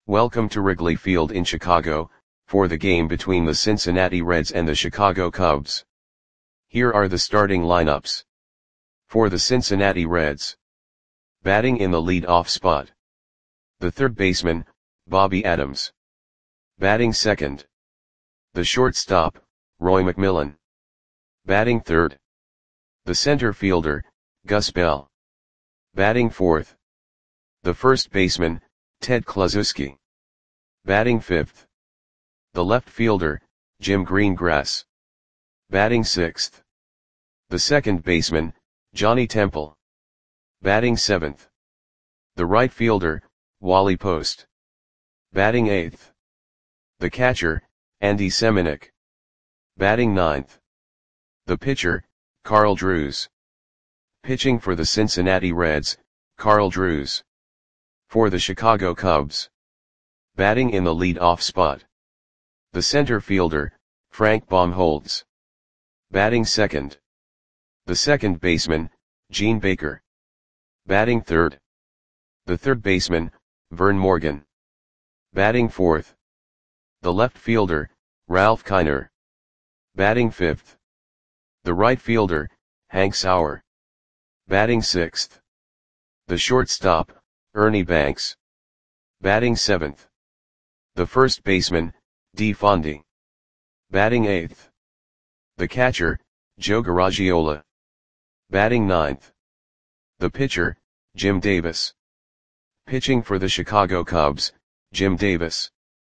Welcome to Wrigley Field in Chicago, for the game between the Cincinnati Reds and the Chicago Cubs. Here are the starting lineups. For the Cincinnati Reds. Batting in the lead-off spot. The third baseman, Bobby Adams. Batting second. The shortstop, Roy McMillan. Batting third. The center fielder, Gus Bell. Batting fourth. The first baseman, Ted Kluszewski. Batting fifth. The left fielder, Jim Greengrass. Batting sixth. The second baseman, Johnny Temple. Batting seventh. The right fielder, Wally Post. Batting eighth. The catcher, Andy Semenuk. Batting ninth. The pitcher, Carl Drews. Pitching for the Cincinnati Reds, Carl Drews. For the Chicago Cubs. Batting in the lead-off spot. The center fielder, Frank Baumholtz. Batting second. The second baseman, Gene Baker. Batting third. The third baseman, Vern Morgan. Batting fourth. The left fielder, Ralph Kiner. Batting fifth. The right fielder, Hank Sauer. Batting sixth. The shortstop, Ernie Banks. Batting seventh. The first baseman, Dee Fondy. Batting eighth. The catcher, Joe Garagiola. Batting ninth. The pitcher, Jim Davis. Pitching for the Chicago Cubs, Jim Davis.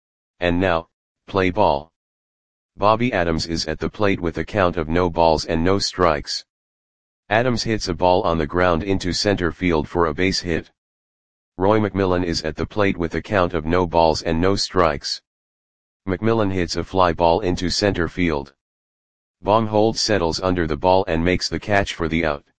And now, play ball. Bobby Adams is at the plate with a count of no balls and no strikes. Adams hits a ball on the ground into center field for a base hit. Roy McMillan is at the plate with a count of no balls and no strikes. McMillan hits a fly ball into center field. Baumholtz settles under the ball and makes the catch for the out.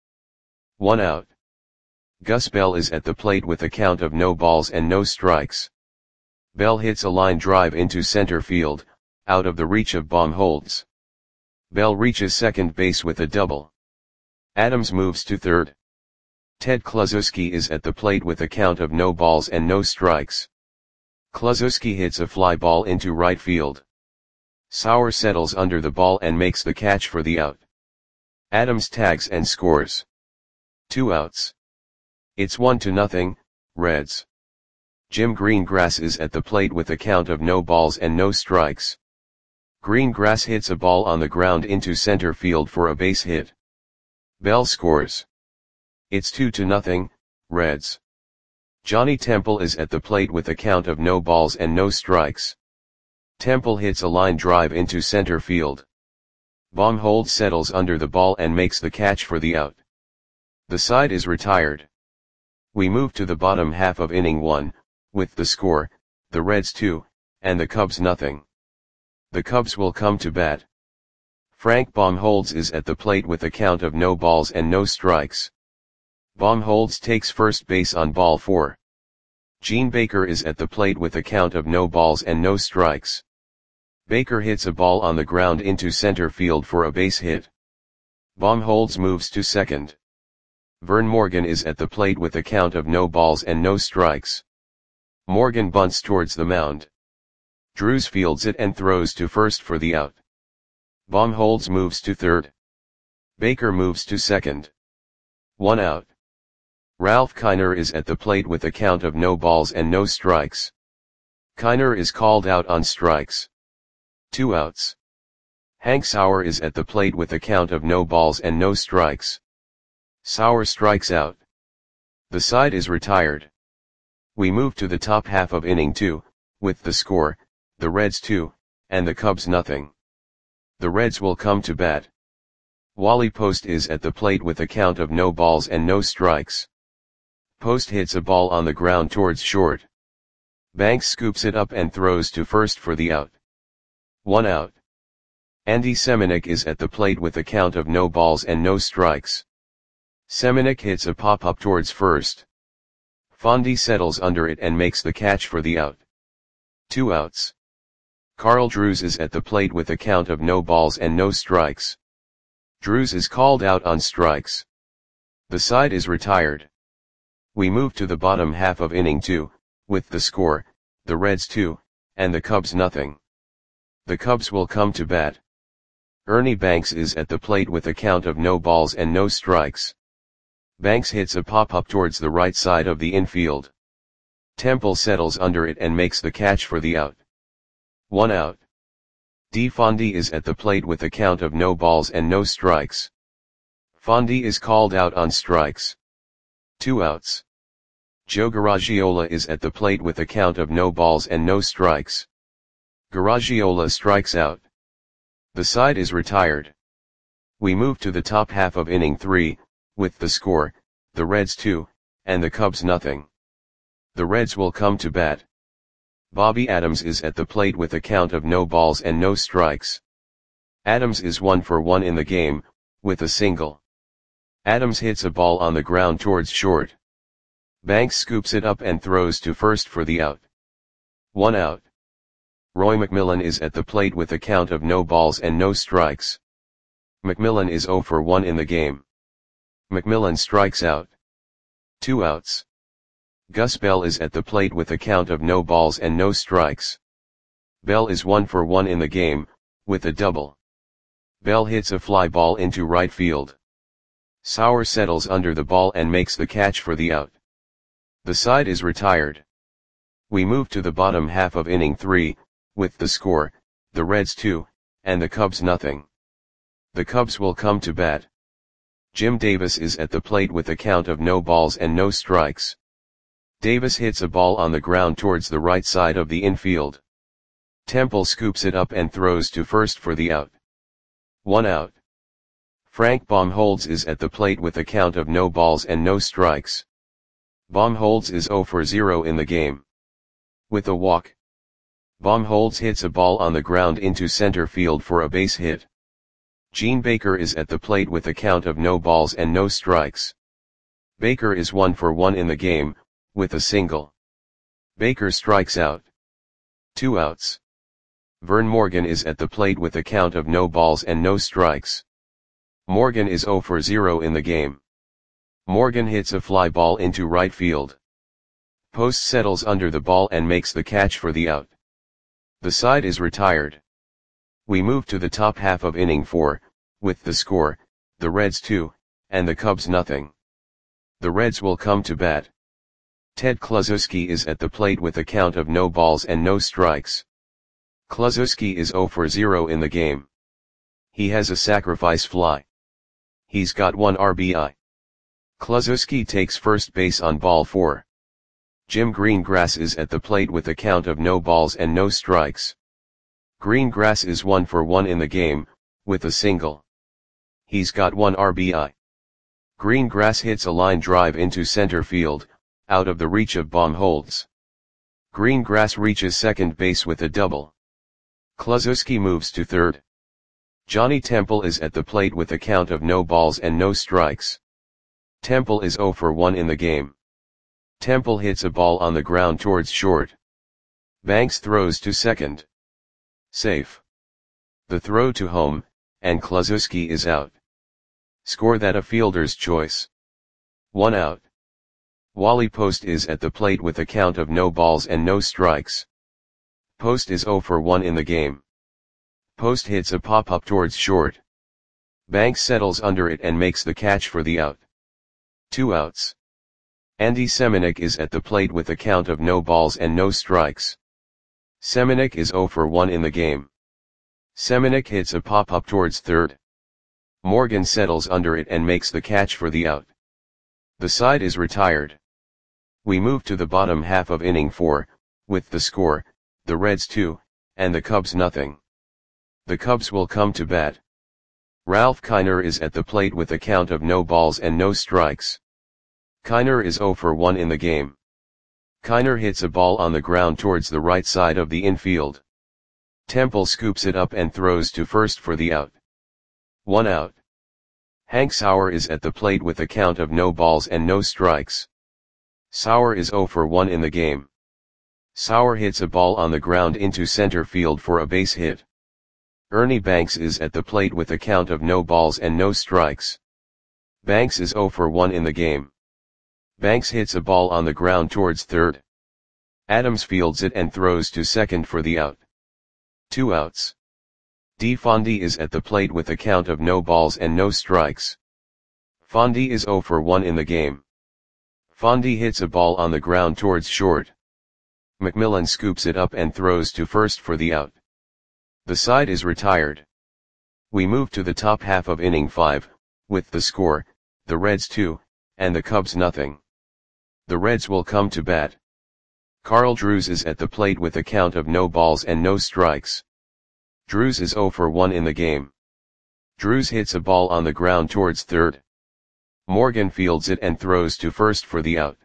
1 out. Gus Bell is at the plate with a count of no balls and no strikes. Bell hits a line drive into center field, out of the reach of Baumholtz. Bell reaches second base with a double. Adams moves to third. Ted Kluszewski is at the plate with a count of no balls and no strikes. Kluszewski hits a fly ball into right field. Sauer settles under the ball and makes the catch for the out. Adams tags and scores. 2 outs. It's 1-0, Reds. Jim Greengrass is at the plate with a count of no balls and no strikes. Greengrass hits a ball on the ground into center field for a base hit. Bell scores. It's 2-0, Reds. Johnny Temple is at the plate with a count of no balls and no strikes. Temple hits a line drive into center field. Baumholtz settles under the ball and makes the catch for the out. The side is retired. We move to the bottom half of inning 1, with the score, the Reds 2, and the Cubs 0. The Cubs will come to bat. Frank Baumholtz is at the plate with a count of no balls and no strikes. Baumholtz takes first base on ball 4. Gene Baker is at the plate with a count of no balls and no strikes. Baker hits a ball on the ground into center field for a base hit. Baumholtz moves to second. Vern Morgan is at the plate with a count of no balls and no strikes. Morgan bunts towards the mound. Drews fields it and throws to first for the out. Baumholtz moves to third. Baker moves to second. 1 out. Ralph Kiner is at the plate with a count of no balls and no strikes. Kiner is called out on strikes. 2 outs. Hank Sauer is at the plate with a count of no balls and no strikes. Sauer strikes out. The side is retired. We move to the top half of inning 2, with the score, the Reds 2, and the Cubs 0. The Reds will come to bat. Wally Post is at the plate with a count of no balls and no strikes. Post hits a ball on the ground towards short. Banks scoops it up and throws to first for the out. 1 out. Andy Semenuk is at the plate with a count of no balls and no strikes. Semenuk hits a pop-up towards first. Fondy settles under it and makes the catch for the out. 2 outs. Carl Drews is at the plate with a count of no balls and no strikes. Drews is called out on strikes. The side is retired. We move to the bottom half of inning 2, with the score, the Reds 2, and the Cubs nothing. The Cubs will come to bat. Ernie Banks is at the plate with a count of no balls and no strikes. Banks hits a pop-up towards the right side of the infield. Temple settles under it and makes the catch for the out. 1 out. DeFondy is at the plate with a count of no balls and no strikes. Fondy is called out on strikes. 2 outs. Joe Garagiola is at the plate with a count of no balls and no strikes. Garagiola strikes out. The side is retired. We move to the top half of inning 3, with the score, the Reds 2, and the Cubs nothing. The Reds will come to bat. Bobby Adams is at the plate with a count of no balls and no strikes. Adams is 1 for 1 in the game, with a single. Adams hits a ball on the ground towards short. Banks scoops it up and throws to first for the out. 1 out. Roy McMillan is at the plate with a count of no balls and no strikes. McMillan is 0 for 1 in the game. McMillan strikes out. 2 outs. Gus Bell is at the plate with a count of no balls and no strikes. Bell is 1 for 1 in the game, with a double. Bell hits a fly ball into right field. Sauer settles under the ball and makes the catch for the out. The side is retired. We move to the bottom half of inning 3, with the score, the Reds 2, and the Cubs nothing. The Cubs will come to bat. Jim Davis is at the plate with a count of no balls and no strikes. Davis hits a ball on the ground towards the right side of the infield. Temple scoops it up and throws to first for the out. 1 out. Frank Baumholtz is at the plate with a count of no balls and no strikes. Baumholtz is 0 for 0 in the game. With a walk. Baumholtz hits a ball on the ground into center field for a base hit. Gene Baker is at the plate with a count of no balls and no strikes. Baker is 1 for 1 in the game, with a single. Baker strikes out. 2 outs. Vern Morgan is at the plate with a count of no balls and no strikes. Morgan is 0 for 0 in the game. Morgan hits a fly ball into right field. Post settles under the ball and makes the catch for the out. The side is retired. We move to the top half of inning 4, with the score, the Reds 2, and the Cubs nothing. The Reds will come to bat. Ted Kluszewski is at the plate with a count of no balls and no strikes. Kluszewski is 0 for 0 in the game. He has a sacrifice fly. He's got 1 RBI. Kluszewski takes first base on ball 4. Jim Greengrass is at the plate with a count of no balls and no strikes. Greengrass is 1 for 1 in the game, with a single. He's got 1 RBI. Greengrass hits a line drive into center field, out of the reach of Baumholtz. Greengrass reaches second base with a double. Kluszewski moves to third. Johnny Temple is at the plate with a count of no balls and no strikes. Temple is 0 for 1 in the game. Temple hits a ball on the ground towards short. Banks throws to second. Safe. The throw to home, and Kluszewski is out. Score that a fielder's choice. 1 out. Wally Post is at the plate with a count of no balls and no strikes. Post is 0 for 1 in the game. Post hits a pop-up towards short. Banks settles under it and makes the catch for the out. 2 outs. Andy Semenuk is at the plate with a count of no balls and no strikes. Semenuk is 0 for 1 in the game. Semenuk hits a pop-up towards third. Morgan settles under it and makes the catch for the out. The side is retired. We move to the bottom half of inning 4, with the score, the Reds 2, and the Cubs nothing. The Cubs will come to bat. Ralph Kiner is at the plate with a count of no balls and no strikes. Kiner is 0 for 1 in the game. Kiner hits a ball on the ground towards the right side of the infield. Temple scoops it up and throws to first for the out. 1 out. Hank Sauer is at the plate with a count of no balls and no strikes. Sauer is 0 for 1 in the game. Sauer hits a ball on the ground into center field for a base hit. Ernie Banks is at the plate with a count of no balls and no strikes. Banks is 0 for 1 in the game. Banks hits a ball on the ground towards third. Adams fields it and throws to second for the out. 2 outs. D. Fondy is at the plate with a count of no balls and no strikes. Fondy is 0 for 1 in the game. Fondy hits a ball on the ground towards short. McMillan scoops it up and throws to first for the out. The side is retired. We move to the top half of inning 5, with the score, the Reds 2, and the Cubs nothing. The Reds will come to bat. Carl Drews is at the plate with a count of no balls and no strikes. Drews is 0 for 1 in the game. Drews hits a ball on the ground towards third. Morgan fields it and throws to first for the out.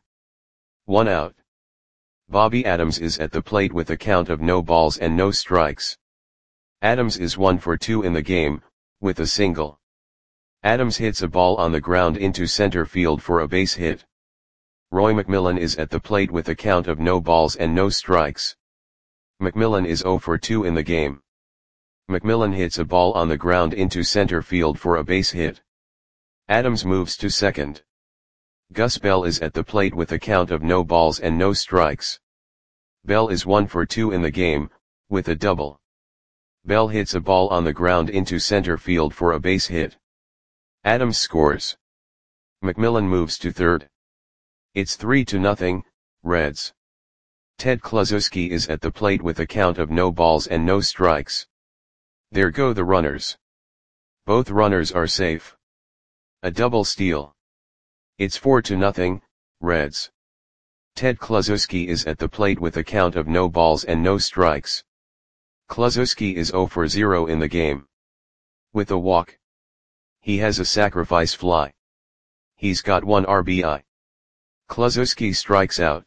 1 out. Bobby Adams is at the plate with a count of no balls and no strikes. Adams is 1 for 2 in the game, with a single. Adams hits a ball on the ground into center field for a base hit. Roy McMillan is at the plate with a count of no balls and no strikes. McMillan is 0 for 2 in the game. McMillan hits a ball on the ground into center field for a base hit. Adams moves to second. Gus Bell is at the plate with a count of no balls and no strikes. Bell is 1 for 2 in the game, with a double. Bell hits a ball on the ground into center field for a base hit. Adams scores. McMillan moves to third. It's 3-0, Reds. Ted Kluszewski is at the plate with a count of no balls and no strikes. There go the runners. Both runners are safe. A double steal. It's 4-0, Reds. Ted Kluszewski is at the plate with a count of no balls and no strikes. Kluszewski is 0 for 0 in the game. With a walk. He has a sacrifice fly. He's got 1 RBI. Kluszewski strikes out.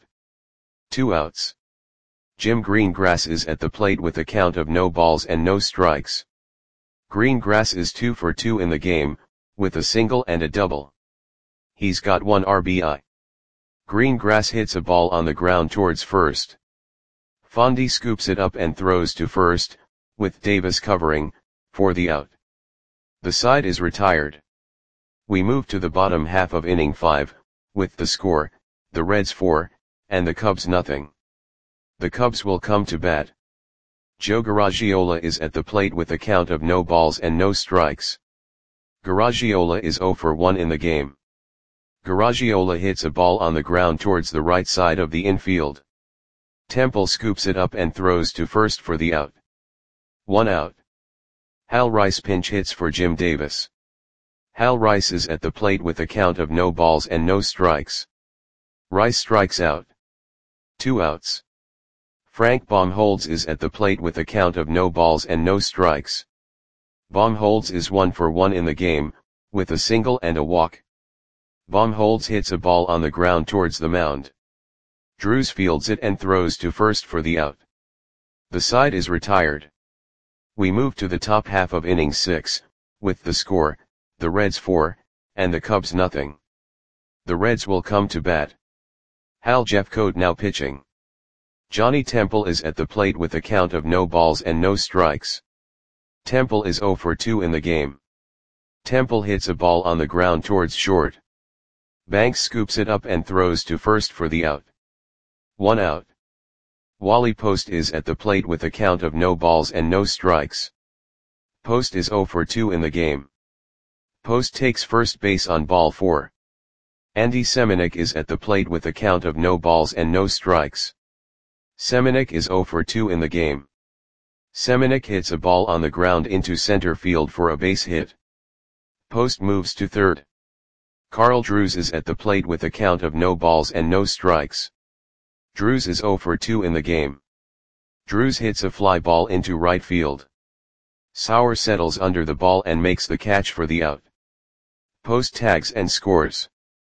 2 outs. Jim Greengrass is at the plate with a count of no balls and no strikes. Greengrass is 2 for 2 in the game, with a single and a double. He's got 1 RBI. Greengrass hits a ball on the ground towards first. Fondy scoops it up and throws to first, with Davis covering, for the out. The side is retired. We move to the bottom half of inning 5, with the score, the Reds 4, and the Cubs nothing. The Cubs will come to bat. Joe Garagiola is at the plate with a count of no balls and no strikes. Garagiola is 0 for 1 in the game. Garagiola hits a ball on the ground towards the right side of the infield. Temple scoops it up and throws to first for the out. 1 out. Hal Rice pinch hits for Jim Davis. Hal Rice is at the plate with a count of no balls and no strikes. Rice strikes out. 2 outs. Frank Baumholtz is at the plate with a count of no balls and no strikes. Baumholtz is 1 for 1 in the game, with a single and a walk. Baumholtz hits a ball on the ground towards the mound. Drews fields it and throws to first for the out. The side is retired. We move to the top half of inning 6, with the score, the Reds 4, and the Cubs nothing. The Reds will come to bat. Hal Jeffcoat now pitching. Johnny Temple is at the plate with a count of no balls and no strikes. Temple is 0 for 2 in the game. Temple hits a ball on the ground towards short. Banks scoops it up and throws to first for the out. 1 out. Wally Post is at the plate with a count of no balls and no strikes. Post is 0 for 2 in the game. Post takes first base on ball 4. Andy Semenuk is at the plate with a count of no balls and no strikes. Semenuk is 0 for 2 in the game. Semenuk hits a ball on the ground into center field for a base hit. Post moves to third. Carl Drews is at the plate with a count of no balls and no strikes. Drews is 0 for 2 in the game. Drews hits a fly ball into right field. Sauer settles under the ball and makes the catch for the out. Post tags and scores.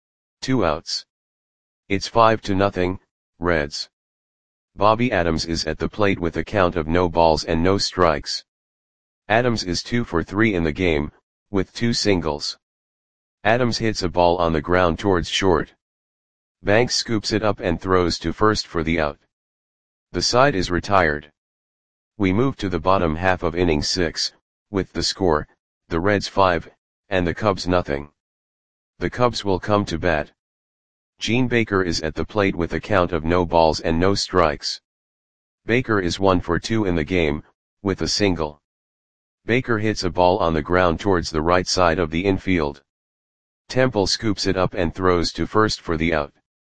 2 outs. It's 5-0, Reds. Bobby Adams is at the plate with a count of no balls and no strikes. Adams is 2 for 3 in the game, with 2 singles. Adams hits a ball on the ground towards short. Banks scoops it up and throws to first for the out. The side is retired. We move to the bottom half of inning 6, with the score, the Reds 5, and the Cubs nothing. The Cubs will come to bat. Gene Baker is at the plate with a count of no balls and no strikes. Baker is 1 for 2 in the game, with a single. Baker hits a ball on the ground towards the right side of the infield. Temple scoops it up and throws to first for the out.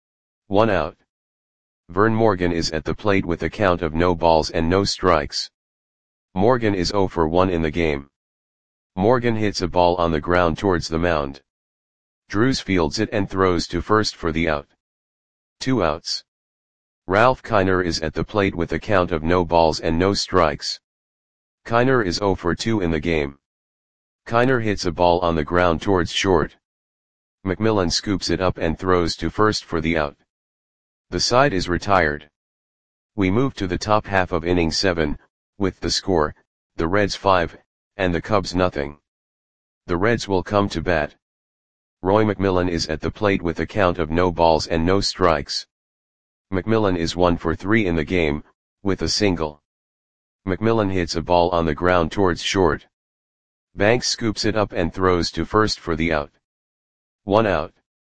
1 out. Vern Morgan is at the plate with a count of no balls and no strikes. Morgan is 0 for 1 in the game. Morgan hits a ball on the ground towards the mound. Drews fields it and throws to first for the out. 2 outs. Ralph Kiner is at the plate with a count of no balls and no strikes. Kiner is 0 for 2 in the game. Kiner hits a ball on the ground towards short. McMillan scoops it up and throws to first for the out. The side is retired. We move to the top half of inning 7, with the score, the Reds 5, and the Cubs nothing. The Reds will come to bat. Roy McMillan is at the plate with a count of no balls and no strikes. McMillan is 1 for 3 in the game, with a single. McMillan hits a ball on the ground towards short. Banks scoops it up and throws to first for the out. 1 out.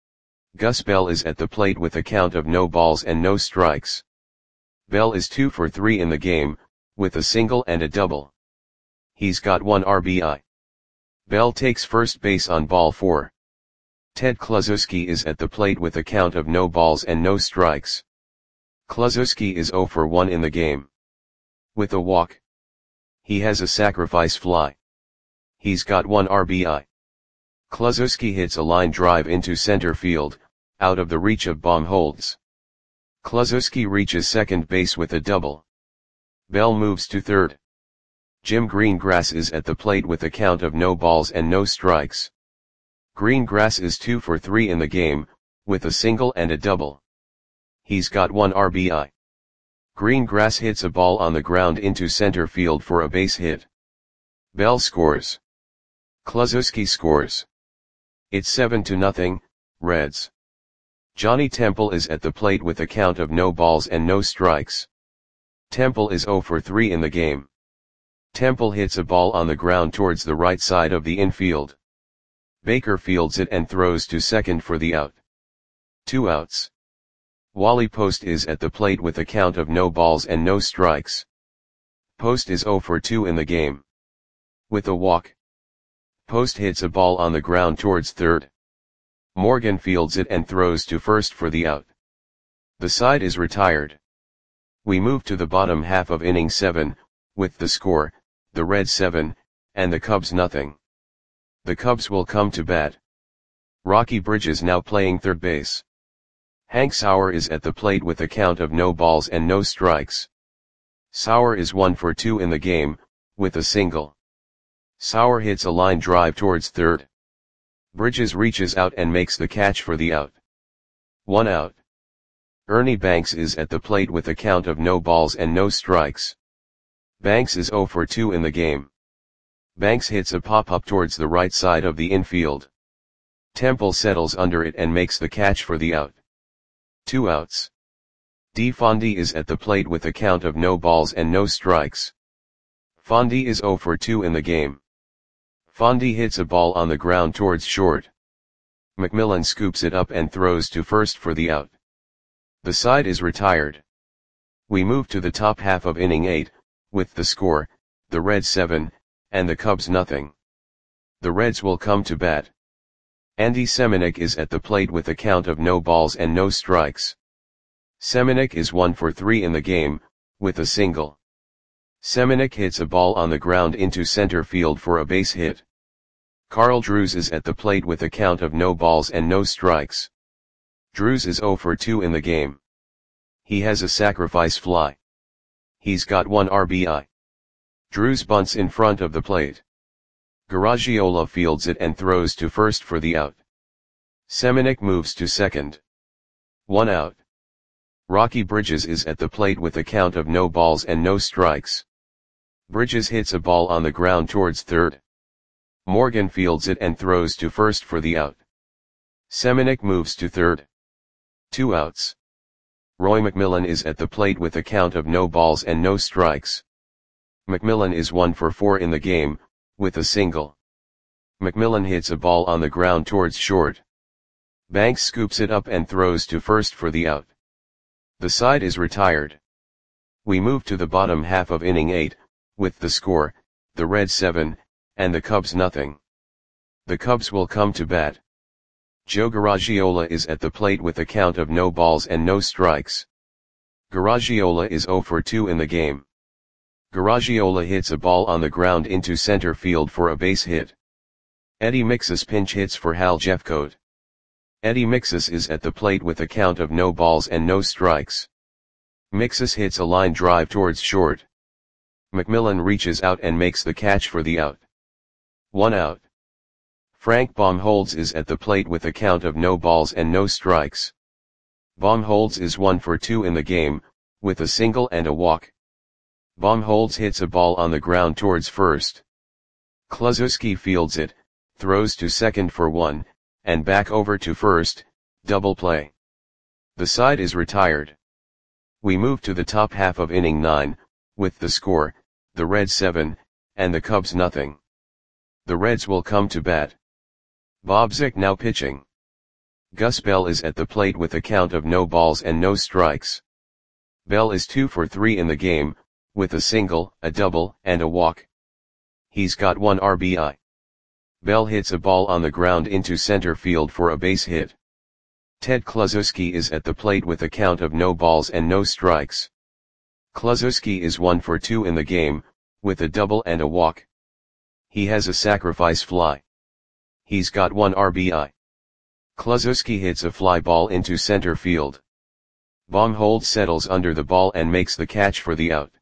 Gus Bell is at the plate with a count of no balls and no strikes. Bell is 2 for 3 in the game, with a single and a double. He's got 1 RBI. Bell takes first base on ball 4. Ted Kluszewski is at the plate with a count of no balls and no strikes. Kluszewski is 0 for 1 in the game. With a walk. He has a sacrifice fly. He's got 1 RBI. Kluszewski hits a line drive into center field, out of the reach of Baumholtz. Kluszewski reaches second base with a double. Bell moves to third. Jim Greengrass is at the plate with a count of no balls and no strikes. Greengrass is 2 for 3 in the game, with a single and a double. He's got 1 RBI. Greengrass hits a ball on the ground into center field for a base hit. Bell scores. Kluszewski scores. It's 7-0, Reds. Johnny Temple is at the plate with a count of no balls and no strikes. Temple is 0 for 3 in the game. Temple hits a ball on the ground towards the right side of the infield. Baker fields it and throws to second for the out. 2 outs. Wally Post is at the plate with a count of no balls and no strikes. Post is 0 for 2 in the game. With a walk. Post hits a ball on the ground towards third. Morgan fields it and throws to first for the out. The side is retired. We move to the bottom half of inning 7, with the score, the Reds 7, and the Cubs nothing. The Cubs will come to bat. Rocky Bridges now playing third base. Hank Sauer is at the plate with a count of no balls and no strikes. Sauer is 1 for 2 in the game, with a single. Sauer hits a line drive towards third. Bridges reaches out and makes the catch for the out. 1 out. Ernie Banks is at the plate with a count of no balls and no strikes. Banks is 0 for 2 in the game. Banks hits a pop-up towards the right side of the infield. Temple settles under it and makes the catch for the out. 2 outs. D. Fondy is at the plate with a count of no balls and no strikes. Fondy is 0 for 2 in the game. Fondy hits a ball on the ground towards short. McMillan scoops it up and throws to first for the out. The side is retired. We move to the top half of inning 8, with the score, the Reds 7, and the Cubs nothing. The Reds will come to bat. Andy Semenuk is at the plate with a count of no balls and no strikes. Semenuk is 1 for 3 in the game, with a single. Semenuk hits a ball on the ground into center field for a base hit. Carl Drews is at the plate with a count of no balls and no strikes. Drews is 0 for 2 in the game. He has a sacrifice fly. He's got 1 RBI. Drews bunts in front of the plate. Garagiola fields it and throws to first for the out. Semenuk moves to second. 1 out. Rocky Bridges is at the plate with a count of no balls and no strikes. Bridges hits a ball on the ground towards third. Morgan fields it and throws to first for the out. Semenuk moves to third. 2 outs. Roy McMillan is at the plate with a count of no balls and no strikes. McMillan is 1 for 4 in the game, with a single. McMillan hits a ball on the ground towards short. Banks scoops it up and throws to first for the out. The side is retired. We move to the bottom half of inning 8, with the score, the Reds 7, and the Cubs nothing. The Cubs will come to bat. Joe Garagiola is at the plate with a count of no balls and no strikes. Garagiola is 0 for 2 in the game. Garagiola hits a ball on the ground into center field for a base hit. Eddie Mixas pinch hits for Hal Jeffcoat. Eddie Mixas is at the plate with a count of no balls and no strikes. Mixas hits a line drive towards short. McMillan reaches out and makes the catch for the out. 1 out. Frank Baumholtz is at the plate with a count of no balls and no strikes. Baumholtz is 1 for 2 in the game, with a single and a walk. Baumholtz hits a ball on the ground towards first. Kluszewski fields it, throws to second for 1, and back over to first, double play. The side is retired. We move to the top half of inning 9, with the score, the Reds 7, and the Cubs nothing. The Reds will come to bat. Bob Zick now pitching. Gus Bell is at the plate with a count of no balls and no strikes. Bell is 2 for 3 in the game, with a single, a double, and a walk. He's got 1 RBI. Bell hits a ball on the ground into center field for a base hit. Ted Kluszewski is at the plate with a count of no balls and no strikes. Kluszewski is 1 for 2 in the game, with a double and a walk. He has a sacrifice fly. He's got 1 RBI. Kluszewski hits a fly ball into center field. Baumholtz settles under the ball and makes the catch for the out.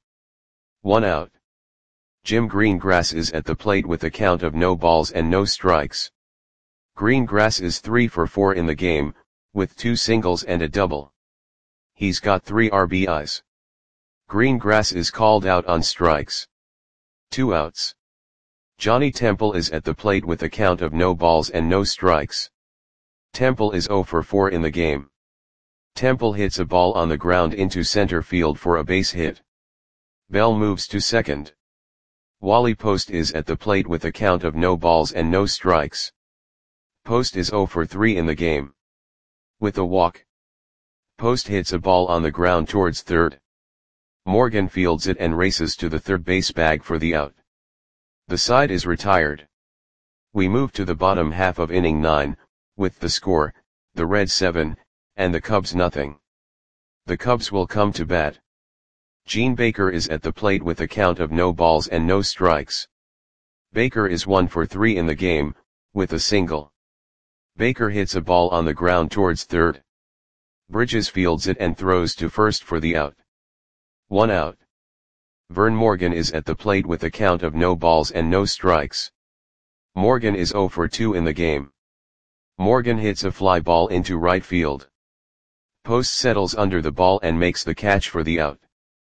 1 out. Jim Greengrass is at the plate with a count of no balls and no strikes. Greengrass is 3 for 4 in the game, with 2 singles and a double. He's got 3 RBIs. Greengrass is called out on strikes. 2 outs. Johnny Temple is at the plate with a count of no balls and no strikes. Temple is 0 for 4 in the game. Temple hits a ball on the ground into center field for a base hit. Bell moves to second. Wally Post is at the plate with a count of no balls and no strikes. Post is 0 for 3 in the game. With a walk. Post hits a ball on the ground towards third. Morgan fields it and races to the third base bag for the out. The side is retired. We move to the bottom half of inning 9, with the score, the Reds 7, and the Cubs nothing. The Cubs will come to bat. Gene Baker is at the plate with a count of no balls and no strikes. Baker is 1 for 3 in the game, with a single. Baker hits a ball on the ground towards third. Bridges fields it and throws to first for the out. 1 out. Vern Morgan is at the plate with a count of no balls and no strikes. Morgan is 0 for 2 in the game. Morgan hits a fly ball into right field. Post settles under the ball and makes the catch for the out.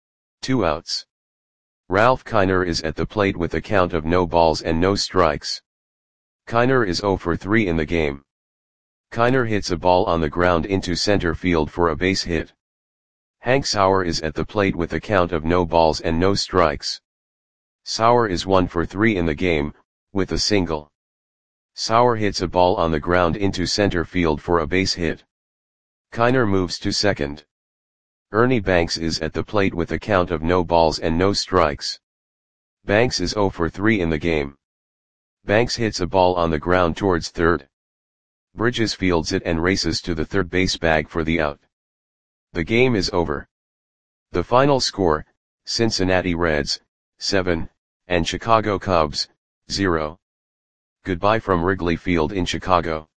2 outs. Ralph Kiner is at the plate with a count of no balls and no strikes. Kiner is 0 for 3 in the game. Kiner hits a ball on the ground into center field for a base hit. Hank Sauer is at the plate with a count of no balls and no strikes. Sauer is 1 for 3 in the game, with a single. Sauer hits a ball on the ground into center field for a base hit. Kiner moves to second. Ernie Banks is at the plate with a count of no balls and no strikes. Banks is 0 for 3 in the game. Banks hits a ball on the ground towards third. Bridges fields it and races to the third base bag for the out. The game is over. The final score, Cincinnati Reds, 7, and Chicago Cubs, 0. Goodbye from Wrigley Field in Chicago.